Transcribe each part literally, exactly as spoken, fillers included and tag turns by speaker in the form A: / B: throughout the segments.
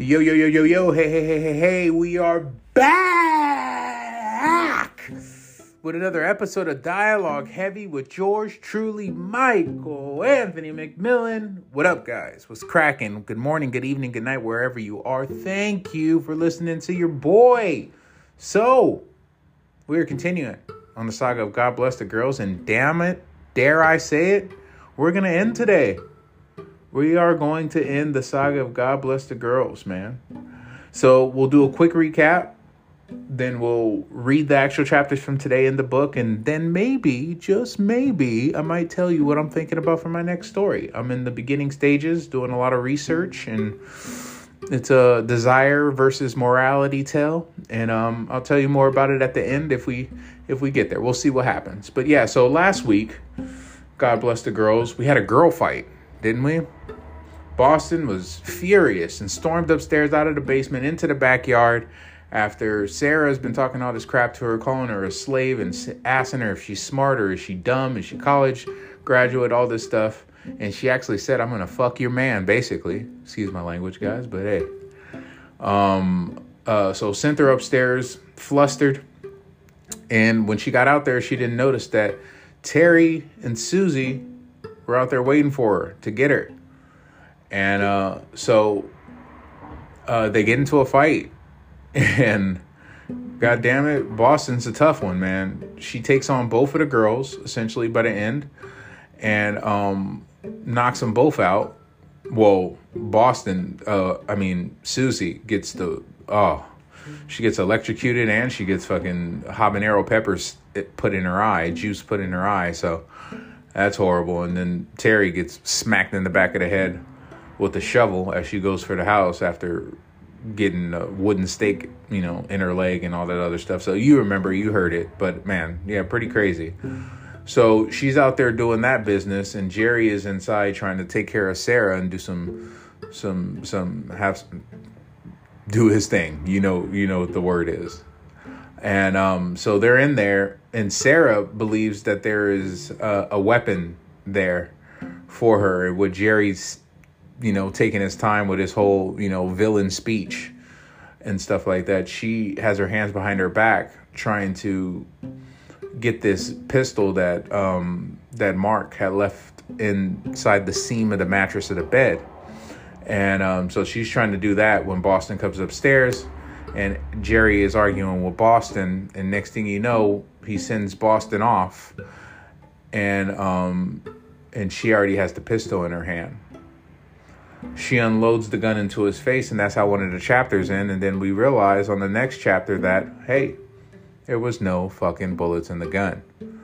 A: Yo, yo, yo, yo, yo, hey, hey, hey, hey, hey, we are back with another episode of Dialogue Heavy with yours truly, Michael Anthony McMillan. What up, guys? What's cracking? Good morning, good evening, good night, wherever you are. Thank you for listening to your boy. So, we're continuing on the saga of God Bless the Girls, and damn it, dare I say it, we're going to end today. We are going to end the saga of God Bless the Girls, man. So we'll do a quick recap. Then we'll read the actual chapters from today in the book. And then maybe, just maybe, I might tell you what I'm thinking about for my next story. I'm in the beginning stages, doing a lot of research. And it's a desire versus morality tale. And um, I'll tell you more about it at the end if we if we get there. We'll see what happens. But yeah, so last week, God Bless the Girls, we had a girl fight, didn't we? Boston was furious and stormed upstairs out of the basement into the backyard after Sarah's been talking all this crap to her, calling her a slave and asking her if she's smart or is she dumb, is she college graduate, all this stuff. And she actually said, I'm going to fuck your man, basically. Excuse my language, guys, but hey. Um, uh, so sent her upstairs, flustered. And when she got out there, she didn't notice that Terry and Susie were out there waiting for her to get her. And uh, so uh, they get into a fight, and God damn it, Boston's a tough one, man. She takes on both of the girls essentially by the end, and um, knocks them both out. Well, Boston, uh, I mean Susie gets the oh, she gets electrocuted, and she gets fucking habanero peppers put in her eye, juice put in her eye. So that's horrible. And then Terry gets smacked in the back of the head with a shovel as she goes for the house after getting a wooden stake, you know, in her leg and all that other stuff. So you remember, you heard it, but man, yeah, pretty crazy. So she's out there doing that business, and Jerry is inside trying to take care of Sarah and do some, some, some, have some, do his thing. You know, you know what the word is. And um, so they're in there, and Sarah believes that there is a, a weapon there for her. With Jerry's, you know, taking his time with his whole, you know, villain speech and stuff like that, she has her hands behind her back trying to get this pistol that um, that Mark had left inside the seam of the mattress of the bed. And um, so she's trying to do that when Boston comes upstairs, and Jerry is arguing with Boston. And next thing you know, he sends Boston off, and um, and she already has the pistol in her hand. She unloads the gun into his face, and that's how one of the chapters end. And then we realize on the next chapter that, hey, there was no fucking bullets in the gun.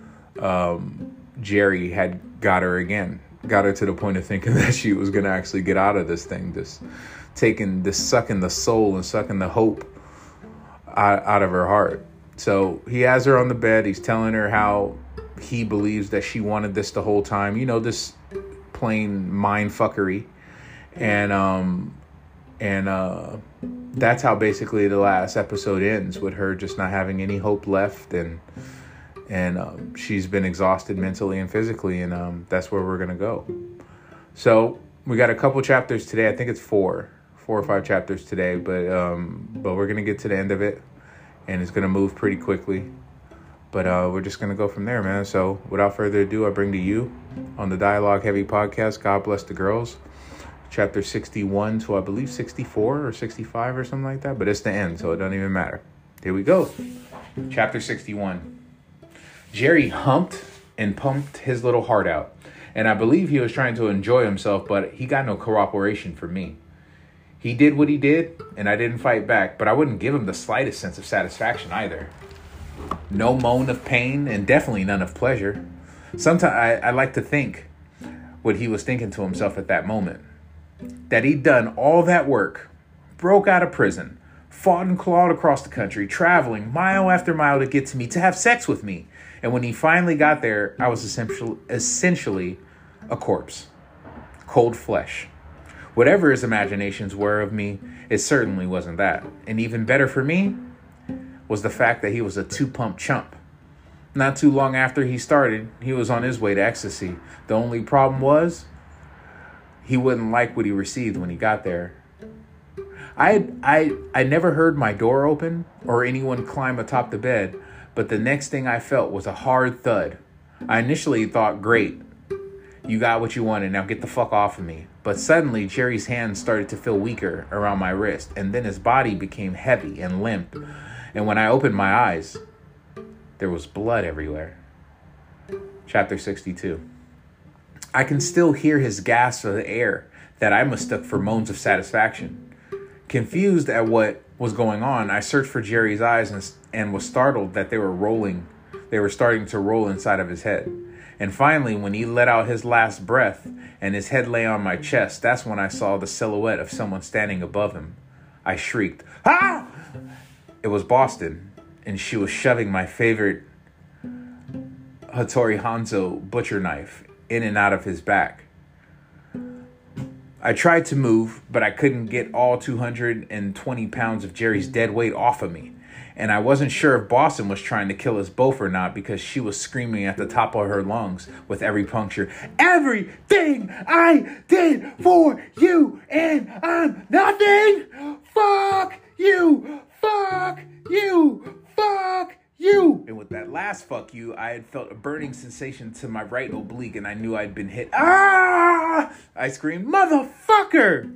A: Um, Jerry had got her again, got her to the point of thinking that she was going to actually get out of this thing, just taking, this sucking the soul and sucking the hope out, out of her heart. So he has her on the bed. He's telling her how he believes that she wanted this the whole time. You know, this plain mind fuckery. And um, and uh, that's how basically the last episode ends, with her just not having any hope left, and and um, she's been exhausted mentally and physically, and um, that's where we're gonna go. So we got a couple chapters today. I think it's four, four or five chapters today, but um, but we're gonna get to the end of it, and it's gonna move pretty quickly. But uh, we're just gonna go from there, man. So without further ado, I bring to you on the Dialogue Heavy podcast, God Bless the Girls. Chapter sixty-one to, I believe, sixty-four or sixty-five or something like that. But it's the end, so it doesn't even matter. Here we go. Chapter sixty-one. Jerry humped and pumped his little heart out. And I believe he was trying to enjoy himself, but he got no cooperation from me. He did what he did, and I didn't fight back. But I wouldn't give him the slightest sense of satisfaction either. No moan of pain, and definitely none of pleasure. Sometimes I, I like to think what he was thinking to himself at that moment. That he'd done all that work, broke out of prison, fought and clawed across the country, traveling mile after mile to get to me, to have sex with me. And when he finally got there, I was essentially, essentially a corpse. Cold flesh. Whatever his imaginations were of me, it certainly wasn't that. And even better for me was the fact that he was a two-pump chump. Not too long after he started, he was on his way to ecstasy. The only problem was, he wouldn't like what he received when he got there. I I I never heard my door open or anyone climb atop the bed, but the next thing I felt was a hard thud. I initially thought, great, you got what you wanted, now get the fuck off of me. But suddenly, Jerry's hands started to feel weaker around my wrist, and then his body became heavy and limp. And when I opened my eyes, there was blood everywhere. Chapter sixty-two. I can still hear his gasps of the air that I mistook for moans of satisfaction. Confused at what was going on, I searched for Jerry's eyes and, and was startled that they were rolling. They were starting to roll inside of his head. And finally, when he let out his last breath and his head lay on my chest, that's when I saw the silhouette of someone standing above him. I shrieked, "Ah!" It was Boston, and she was shoving my favorite Hattori Hanzo butcher knife in and out of his back. I tried to move, but I couldn't get all two hundred twenty pounds of Jerry's dead weight off of me. And I wasn't sure if Boston was trying to kill us both or not, because she was screaming at the top of her lungs with every puncture, "Everything I did for you, and I'm nothing! Fuck you! Fuck you! Fuck you!" And with that last fuck you, I had felt a burning sensation to my right oblique, and I knew I'd been hit. Ah! I screamed, "Motherfucker!"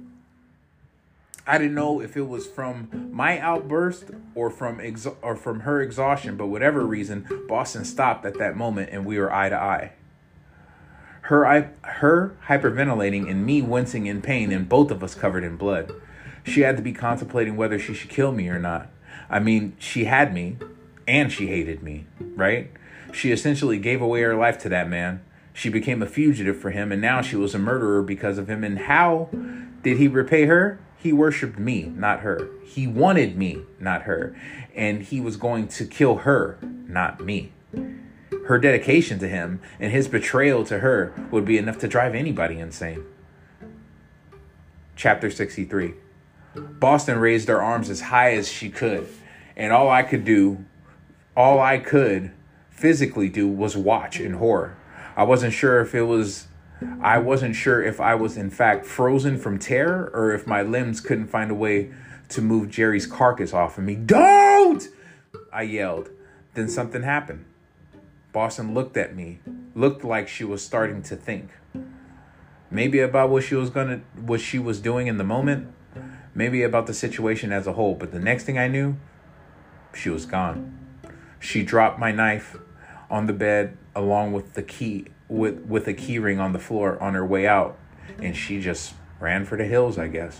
A: I didn't know if it was from my outburst or from ex- or from her exhaustion, but whatever reason, Boston stopped at that moment and we were eye to eye. Her, I, her hyperventilating and me wincing in pain, and both of us covered in blood. She had to be contemplating whether she should kill me or not. I mean, she had me and she hated me, right? She essentially gave away her life to that man. She became a fugitive for him, and now she was a murderer because of him. And how did he repay her? He worshipped me, not her. He wanted me, not her. And he was going to kill her, not me. Her dedication to him and his betrayal to her would be enough to drive anybody insane. Chapter sixty-three. Boston raised her arms as high as she could, and all I could do, all I could physically do was watch in horror. I wasn't sure if it was I wasn't sure if I was in fact frozen from terror, or if my limbs couldn't find a way to move Jerry's carcass off of me. "Don't!" I yelled. Then something happened. Boston looked at me, looked like she was starting to think. Maybe about what she was gonna, what she was doing in the moment, maybe about the situation as a whole. But the next thing I knew, she was gone. She dropped my knife on the bed along with the key. with with a key ring on the floor on her way out, and she just ran for the hills, I guess.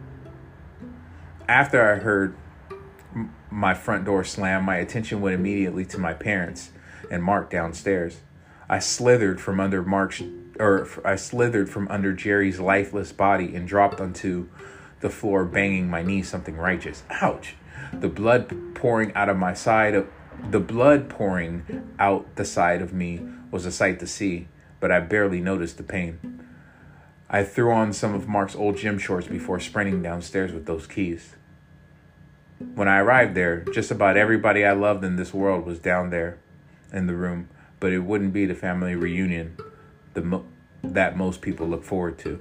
A: After I heard m- my front door slam, my attention went immediately to my parents and Mark downstairs. I slithered from under Mark's or I slithered from under Jerry's lifeless body and dropped onto the floor, banging my knee something righteous. Ouch. The blood pouring out of my side of the blood pouring out the side of me was a sight to see, but I barely noticed the pain. I threw on some of Mark's old gym shorts before sprinting downstairs with those keys. When I arrived there, just about everybody I loved in this world was down there in the room, but it wouldn't be the family reunion the mo- that most people look forward to.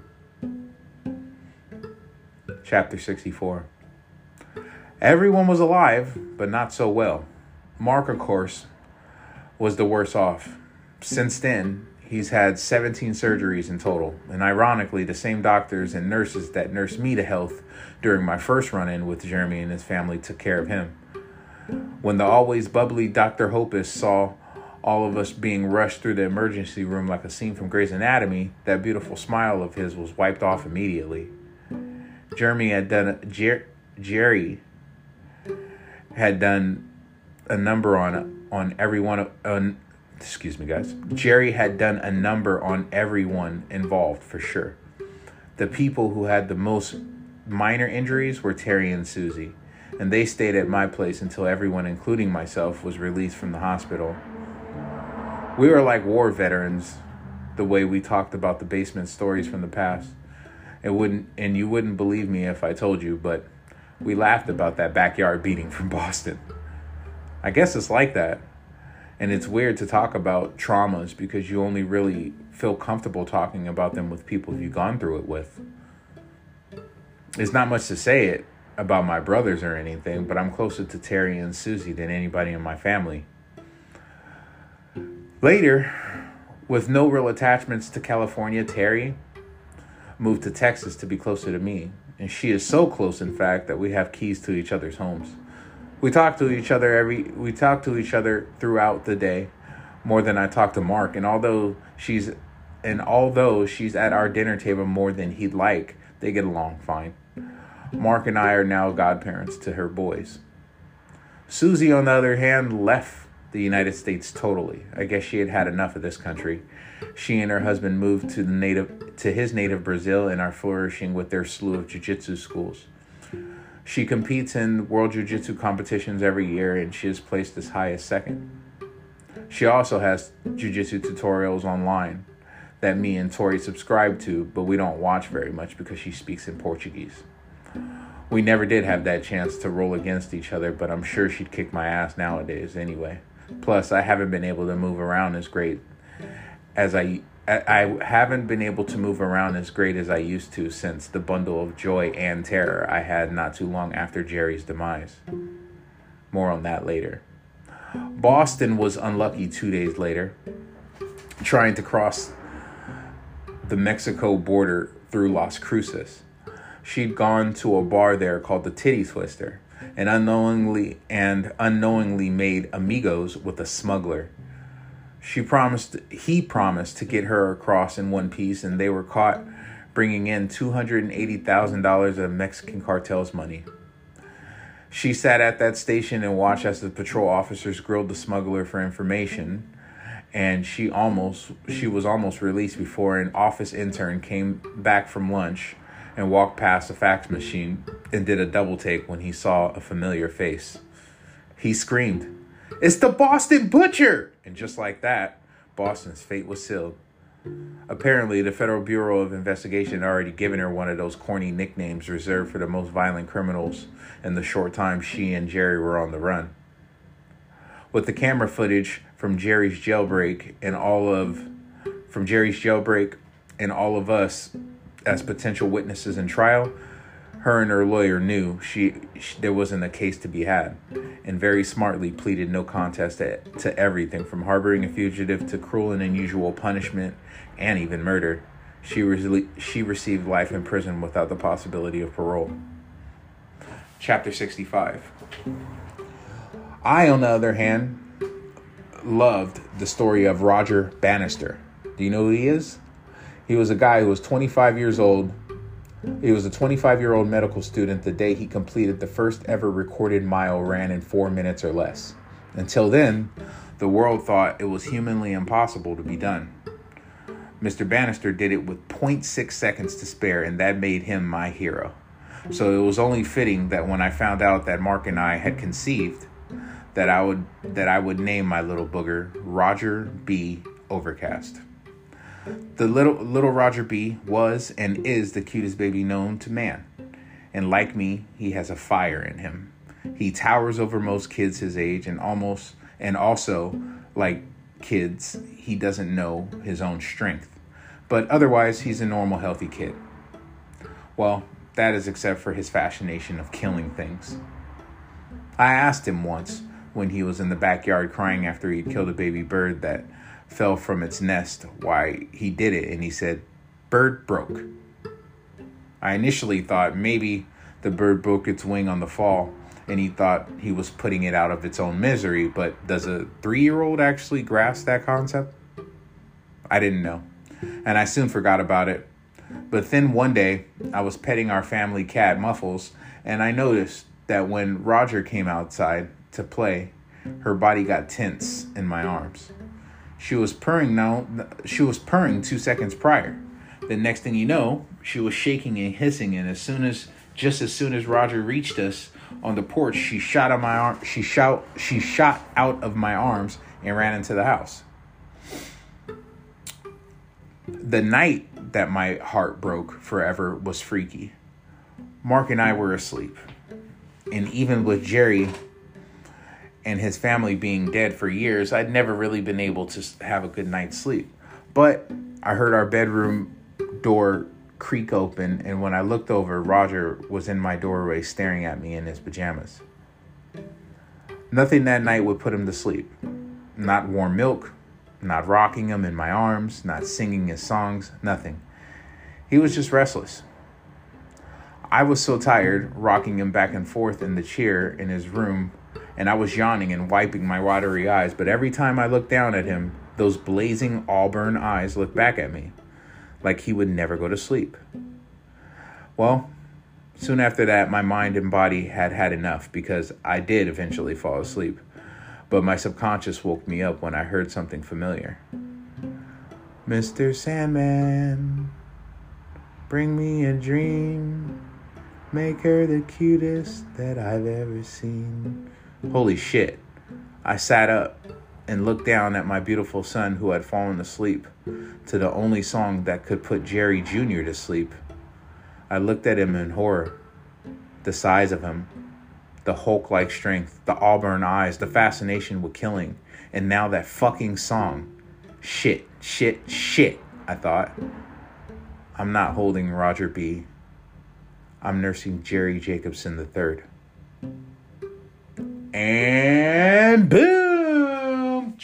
A: Chapter sixty-four. Everyone was alive, but not so well. Mark, of course, was the worse off. Since then, he's had seventeen surgeries in total, and ironically, the same doctors and nurses that nursed me to health during my first run-in with Jeremy and his family took care of him. When the always bubbly Doctor Hopus saw all of us being rushed through the emergency room like a scene from Grey's Anatomy, that beautiful smile of his was wiped off immediately. Jeremy had done Jer- Jerry had done a number on on everyone on. Excuse me, guys. Jerry had done a number on everyone involved, for sure. The people who had the most minor injuries were Terry and Susie, and they stayed at my place until everyone, including myself, was released from the hospital. We were like war veterans, the way we talked about the basement stories from the past. It wouldn't, and you wouldn't believe me if I told you, but we laughed about that backyard beating from Boston. I guess it's like that. And it's weird to talk about traumas because you only really feel comfortable talking about them with people you've gone through it with. It's not much to say it, about my brothers or anything, but I'm closer to Terry and Susie than anybody in my family. Later, with no real attachments to California, Terry moved to Texas to be closer to me. And she is so close, in fact, that we have keys to each other's homes. We talk to each other every we talk to each other throughout the day, more than I talk to Mark. And although she's and although she's at our dinner table more than he'd like, they get along fine. Mark and I are now godparents to her boys. Susie, on the other hand, left the United States totally. I guess she had had enough of this country. She and her husband moved to the native to his native Brazil and are flourishing with their slew of jiu-jitsu schools. She competes in world jiu-jitsu competitions every year, and she is placed as high as second. She also has jiu-jitsu tutorials online that me and Tori subscribe to, but we don't watch very much because she speaks in Portuguese. We never did have that chance to roll against each other, but I'm sure she'd kick my ass nowadays anyway. Plus, I haven't been able to move around as great as I I haven't been able to move around as great as I used to since the bundle of joy and terror I had not too long after Jerry's demise. More on that later. Boston was unlucky two days later, trying to cross the Mexico border through Las Cruces. She'd gone to a bar there called the Titty Twister and unknowingly and unknowingly made amigos with a smuggler. She promised, he promised to get her across in one piece, and they were caught bringing in two hundred eighty thousand dollars of Mexican cartel's money. She sat at that station and watched as the patrol officers grilled the smuggler for information, and she almost she was almost released before an office intern came back from lunch and walked past a fax machine and did a double take when he saw a familiar face. He screamed, "It's the Boston Butcher!" And just like that, Boston's fate was sealed. Apparently, the Federal Bureau of Investigation had already given her one of those corny nicknames reserved for the most violent criminals in the short time she and Jerry were on the run. With the camera footage from Jerry's jailbreak and all of from Jerry's jailbreak and all of us as potential witnesses in trial, her and her lawyer knew she, she there wasn't a case to be had, and very smartly pleaded no contest to, to everything from harboring a fugitive to cruel and unusual punishment and even murder. She, re- she received life in prison without the possibility of parole. Chapter sixty-five. I, on the other hand, loved the story of Roger Bannister. Do you know who he is? He was a guy who was twenty-five years old. He was a twenty-five-year-old medical student the day he completed the first ever recorded mile ran in four minutes or less. Until then, the world thought it was humanly impossible to be done. Mister Bannister did it with zero point six seconds to spare, and that made him my hero. So it was only fitting that when I found out that Mark and I had conceived, that I would that I would name my little booger Roger B. Overcast. The little little Roger B was and is the cutest baby known to man. And like me, he has a fire in him. He towers over most kids his age, and almost and also, like kids, he doesn't know his own strength. But otherwise, he's a normal, healthy kid. Well, that is except for his fascination of killing things. I asked him once, when he was in the backyard crying after he'd killed a baby bird that fell from its nest, why he did it, and he said, "Bird broke." I initially thought maybe the bird broke its wing on the fall, and he thought he was putting it out of its own misery, but does a three-year-old actually grasp that concept? I didn't know, and I soon forgot about it. But then one day, I was petting our family cat, Muffles, and I noticed that when Roger came outside to play, her body got tense in my arms. She was purring now. She was purring two seconds prior. The next thing you know, she was shaking and hissing, and as soon as, just as soon as Roger reached us on the porch, she shot on my arm. She shout. She shot out of my arms and ran into the house. The night that my heart broke forever was freaky. Mark and I were asleep, and even with Jerry and his family being dead for years, I'd never really been able to have a good night's sleep. But I heard our bedroom door creak open, and when I looked over, Roger was in my doorway staring at me in his pajamas. Nothing that night would put him to sleep. Not warm milk, not rocking him in my arms, not singing his songs, nothing. He was just restless. I was so tired, rocking him back and forth in the chair in his room, and I was yawning and wiping my watery eyes, but every time I looked down at him, those blazing auburn eyes looked back at me, like he would never go to sleep. Well, soon after that, my mind and body had had enough, because I did eventually fall asleep, but my subconscious woke me up when I heard something familiar. Mister Sandman, bring me a dream. Make her the cutest that I've ever seen. Holy shit. I sat up and looked down at my beautiful son who had fallen asleep to the only song that could put Jerry Junior to sleep. I looked at him in horror. The size of him, the Hulk-like strength, the auburn eyes, the fascination with killing, and now that fucking song. Shit, shit, shit, I thought. I'm not holding Roger B. I'm nursing Jerry Jacobson the third. And boom!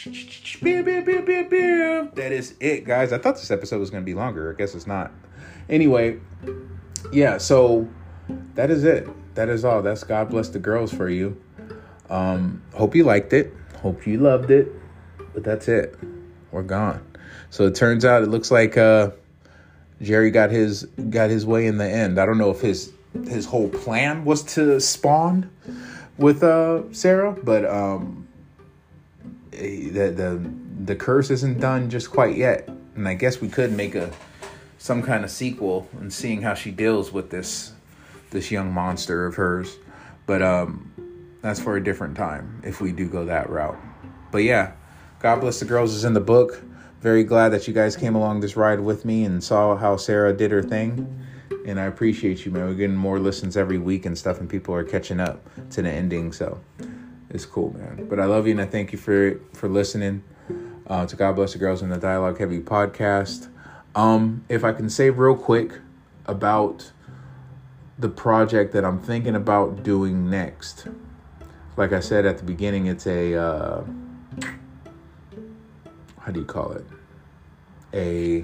A: That is it, guys. I thought this episode was going to be longer. I guess it's not. Anyway, yeah, so that is it. That is all. That's God Bless the Girls for you. Um, hope you liked it. Hope you loved it. But that's it. We're gone. So it turns out it looks like uh, Jerry got his got his way in the end. I don't know if his his whole plan was to spawn with uh, Sarah, but um, the the the curse isn't done just quite yet. And I guess we could make a some kind of sequel and seeing how she deals with this this young monster of hers. But um, that's for a different time if we do go that route. But yeah, God Bless the Girls is in the book. Very glad that you guys came along this ride with me and saw how Sarah did her thing. And I appreciate you, man. We're getting more listens every week and stuff, and people are catching up to the ending. So it's cool, man. But I love you, and I thank you for for listening uh, to God Bless the Girls and the Dialogue Heavy podcast. Um, if I can say real quick about the project that I'm thinking about doing next. Like I said at the beginning, it's a... Uh, how do you call it? A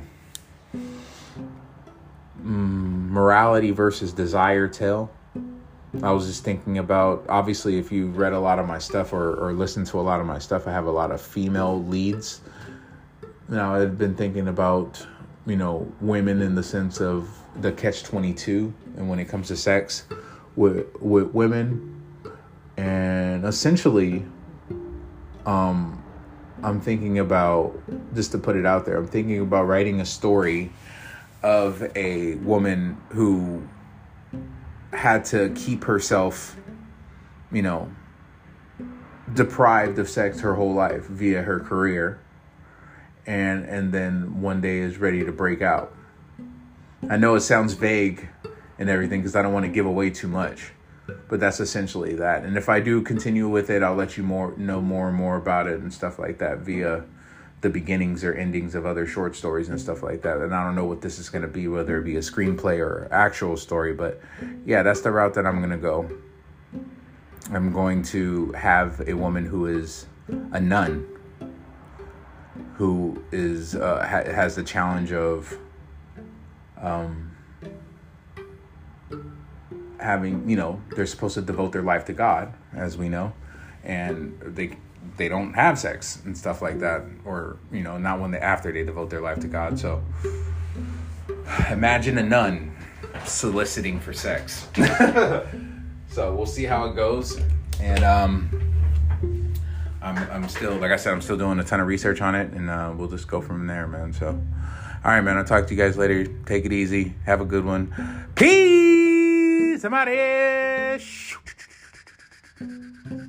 A: mm, morality versus desire tale. I was just thinking about, obviously, if you read a lot of my stuff or, or listened to a lot of my stuff, I have a lot of female leads. Now, I've been thinking about, you know, women in the sense of the catch twenty-two, and when it comes to sex with, with women. And essentially, um, I'm thinking about, just to put it out there, I'm thinking about writing a story of a woman who had to keep herself, you know, deprived of sex her whole life via her career, and and then one day is ready to break out. I know it sounds vague and everything because I don't want to give away too much, but that's essentially that. And if I do continue with it, I'll let you more know more and more about it and stuff like that via the beginnings or endings of other short stories and stuff like that. And I don't know what this is going to be, whether it be a screenplay or actual story, but yeah, that's the route that I'm going to go. I'm going to have a woman who is a nun, who is uh, ha- has the challenge of um, having, you know, they're supposed to devote their life to God, as we know, and they they don't have sex and stuff like that, or, you know, not when they after they devote their life to God. So imagine a nun soliciting for sex. So we'll see how it goes, and um, I'm I'm still, like I said, I'm still doing a ton of research on it, and uh, we'll just go from there, man. So, all right, man. I'll talk to you guys later. Take it easy. Have a good one. Peace. I'm out of here.